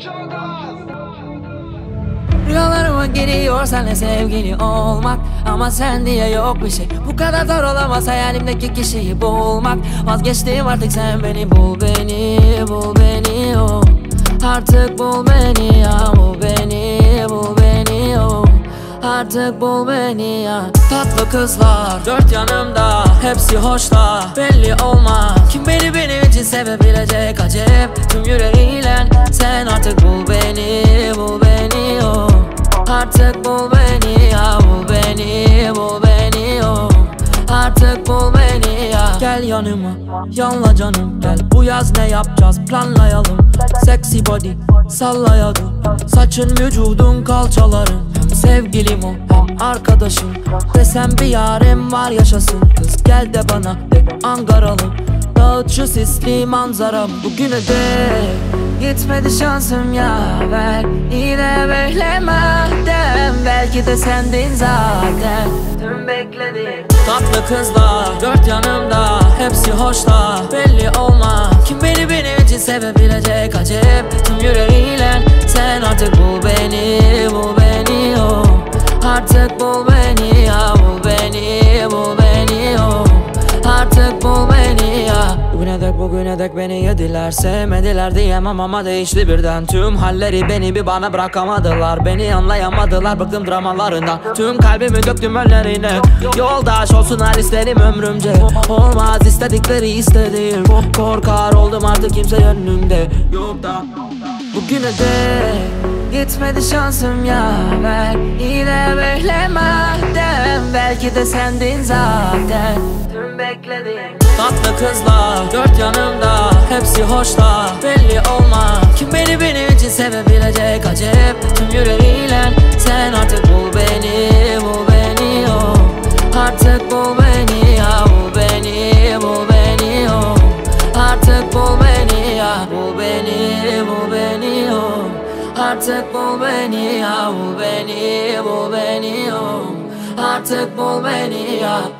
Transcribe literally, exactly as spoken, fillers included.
Rüyalarıma giriyor seninle sevgili olmak, ama sen diye yok bir şey. Bu kadar zor olamaz hayalimdeki kişiyi bulmak. Vazgeçtim artık, sen beni bul, beni bul, beni oh. Artık bul beni ya, bul beni, bul beni oh. Artık bul beni ya. Tatlı kızlar dört yanımda, hepsi hoşta, belli olmaz kim beni benim için sevebilecek. Acep tüm yüreğiyle sen artık bul beni, bul beni oh. Artık bul beni ya, bul beni, bul beni oh. Artık bul beni ya. Gel yanıma, yanla canım gel. Bu yaz ne yapacağız planlayalım. Sexy body sallayalım. Saçın, vücudun, kalçaların. Hem sevgilim o hem arkadaşım. Desem bir yarim var yaşasın. Kız gel de bana de Ankaralım. Dağıt şu sisli manzaram. Bugüne dek gitmedi şansım yaver. Yine beklemeden, belki de sendin zaten tüm beklediğim. Tatlı kızlar dört yanımda, hepsi hoşta, belli olmaz kim beni benim için sevebilecek. Acep tüm yüreğiyle sen artık bul beni, bul beni oh. Artık bul beni ya, bul beni, bul beni oh. Artık bul beni ya. Bugüne dek bugüne dek beni yediler, sevmediler diyemem ama değişti birden. Tüm halleri beni bir bana bırakamadılar, beni anlayamadılar, bıktım dramalarından. Tüm kalbimi döktüm önlerine, yoldaş olsunlar isterim ömrümce. Olmaz istedikleri istediğim, korkar oldum artık kimse önümde yok da. Bugüne dek gitmedi şansım yaver. Yine beklemeden, belki de sendin zaten tüm beklediğim. Tatlı kızlar dört yanımda, hepsi hoşta, belli olmaz kim beni benim için sevebilecek. Acep tüm yüreğiyle sen artık bul beni, bul beni oh. Artık bul beni ya, bul beni, bul beni oh. Artık bul beni ya, bul beni, bul beni oh. Artık bul beni ya, bul beni, bul beni oh. Artık bul beni ya.